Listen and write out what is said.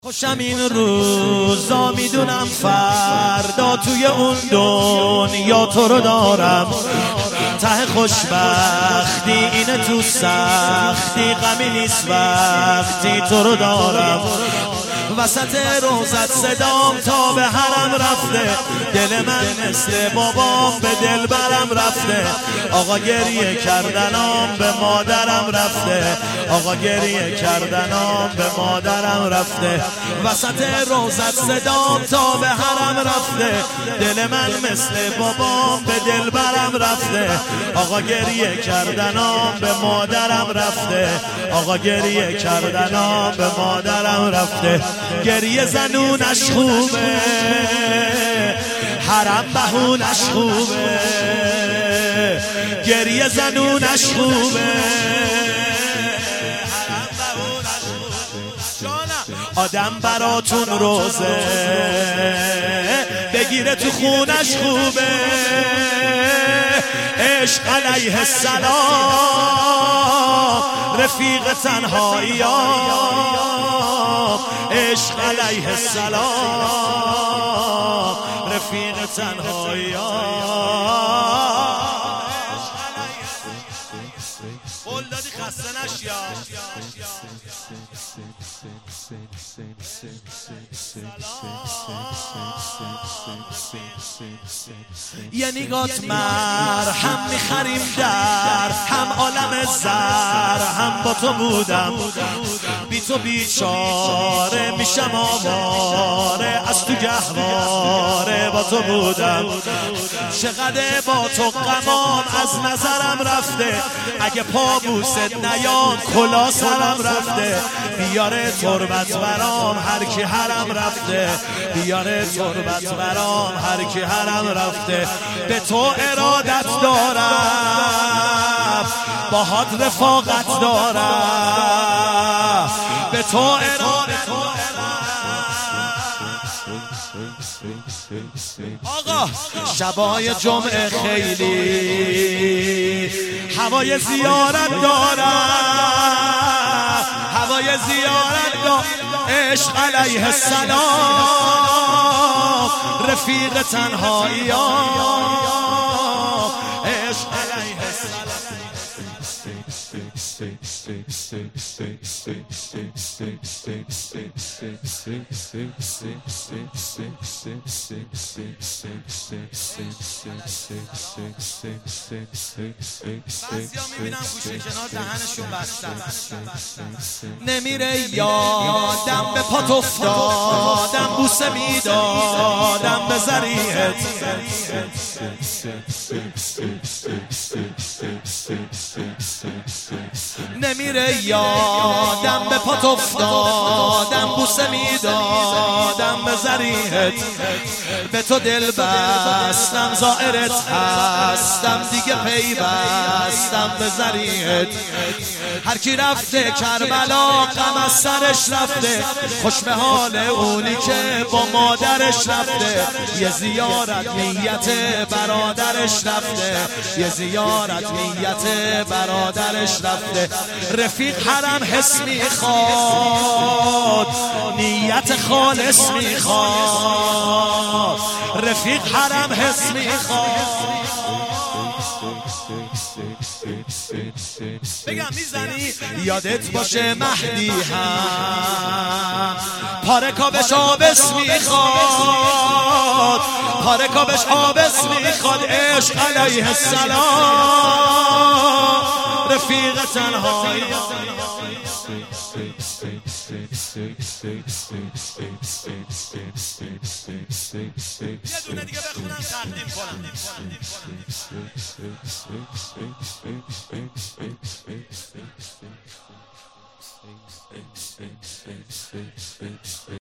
خوشم این روزا میدونم فردا توی اون دنیا تو رو دارم. ته خوشبختی اینه تو سختی غمی نیست وقتی تو رو دارم. وسط روزت صدام تا به حرم رفته، دل من مثل بابام به دل برم رفته. آقا گریه کردنام به مادرم رفته، آقا گریه کردنام به مادرم رفته. وسط روزت صدام تا به حرم رفته، دل من مثل بابام به دل برم رفته. آقا گریه کردنام به مادرم رفته، آقا گریه کردنام به مادرم رفته. گریه زنونش خوبه، حرم بهونش خوبه. گریه زنونش خوبه، حرم بهونش خوبه. آدم براتون روزه بگیره تو خونش خوبه. عشق علیه السلام رفیق تنهاییام. عشق علیه السلام رفیق تنهاییام. قول دادی خسته نشی. یه نگات مرهم میخریم در هم عالم زر. هم با تو بودم بی تو بیچاره میشم آواره. از تو گهواره با تو بودم. چقدر با تو غمام از نظرم رفته. اگه پا بوست نیام کلا سرم رفته. بیاره تربت برام هر کی حرم رفته، بیاره تربت برام هر کی حرم رفته. به تو ارادت دارم، باهات رفاقت دارم. به تو ارادت آقا شبای جمعه خیلی هوای زیارت دارم، هوای زیارت دارم. عشق علیه السلام رفیق تنهاییام. عشق علیه السلام. بعضیا میبینم گوشه کنار دهنشون بستن. نمیره یادم به پات افتادم، بوسه میدادم به ذریعت. نمیره یادم به پات افتادم، بوسه میدادم به ذریعت. به تو دل بستم زائرت هستم، دیگه پیوستم به ذریعت. هر کی رفته کربلا غم از سرش رفته، خوش به حال اونی که با مادرش رفته. یه زیارت نیت برادرش رفته، یه زیارت نیت برادرش رفته. رفیق حرم حس میخواد، نیت خالص میخواد. رفیق حرم حس میخواد. بگم میزنی یادت باشه مهدی هم پارکابش آبس میخواد، پارکابش آبس میخواد. عشق علیه السلام رفیق تنهایی. یه دونه دیگه بخونم تقدیم کنم.